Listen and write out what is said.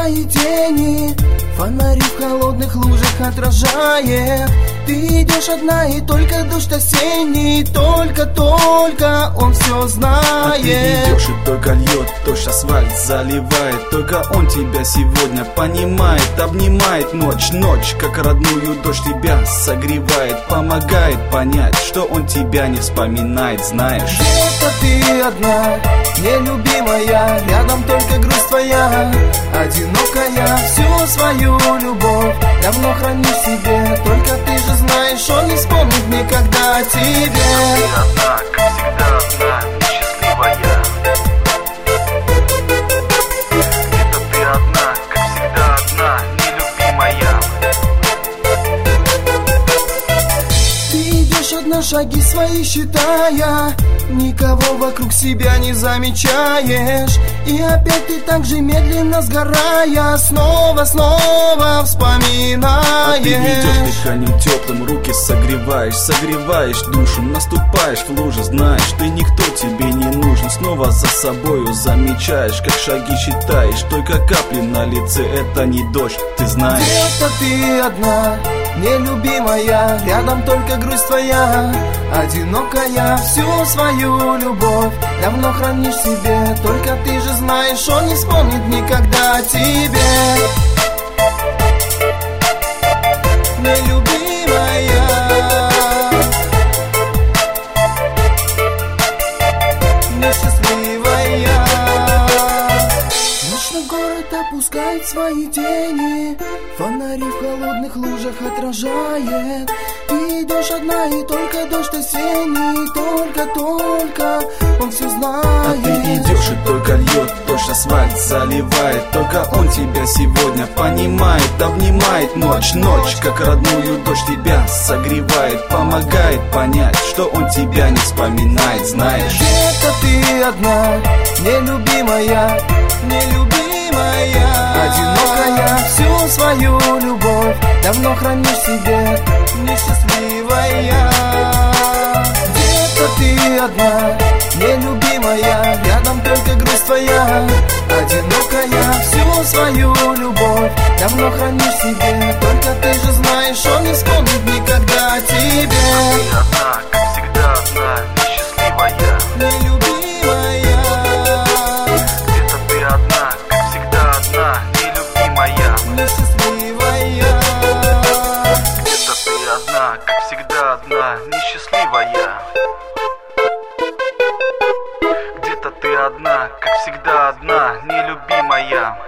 свои тени, фонари в холодных лужах отражает. Ты идешь одна, и только дождь осенний, только он все знает. А ты идешь, и только льет, дождь асфальт заливает. Только он тебя сегодня понимает, обнимает ночь, как родную дождь тебя согревает, помогает понять, что он тебя не вспоминает, знаешь. Где-то ты одна, нелюбимая, рядом только грусть твоя, одинокая, всю свою любовь давно хранишь в себе. Только ты же знаешь, он не вспомнит никогда о тебе. Ты одна, как всегда одна, несчастливая. Где-то ты одна, как всегда одна, нелюбимая. Ты идешь одна, шаги свои считая, никого вокруг себя не замечаешь. И опять ты так же медленно сгорая, снова вспоминаешь. А ты идешь дыханием теплым, руки согреваешь душу, наступаешь в лужу, знаешь, ты никто тебе не нужен. Снова за собою замечаешь, как шаги считаешь, только капли на лице, это не дождь, ты знаешь. Где-то ты одна, нелюбимая, рядом только грусть твоя, одинокая, всю свою любовь давно хранишь в себе. Только ты же знаешь, он не вспомнит никогда о тебе. Нелюбимая, несчастливая. Ночной город опускает свои тени, фонари в холодных лужах отражает. Ты идешь одна, и только дождь осенний, только он все знает. А ты идешь, и только льет, дождь асфальт заливает. Только он тебя сегодня понимает, обнимает ночь, как родную дождь тебя согревает, помогает понять, что он тебя не вспоминает, знаешь. Где-то ты одна, нелюбимая, одинокая, всю свою любовь давно хранишь в себе, несчастливая. Где-то ты одна, нелюбимая, рядом только грусть твоя, одинокая, всю свою любовь давно хранишь в себе. Только ты же знаешь, он не вспомнит никогда о тебе. Ты одна, как всегда одна, несчастливая. Нелюбимая. Где-то ты одна, как всегда одна, нелюбимая. Несчастливая. Где-то ты одна, как всегда одна, несчастливая. Где-то ты одна, как всегда одна, нелюбимая.